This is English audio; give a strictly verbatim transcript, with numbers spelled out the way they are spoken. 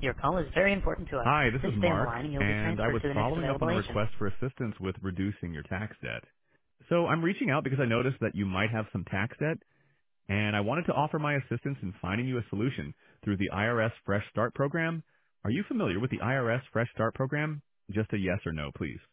Your call is very important to us. Hi, this Please is stay on the Mark, line and you'll be and I transferred was to the next following up available on a agent. request for assistance with reducing your tax debt. So I'm reaching out because I noticed that you might have some tax debt, and I wanted to offer my assistance in finding you a solution through the I R S Fresh Start program. Are you familiar with the I R S Fresh Start program? Just a yes or no, please.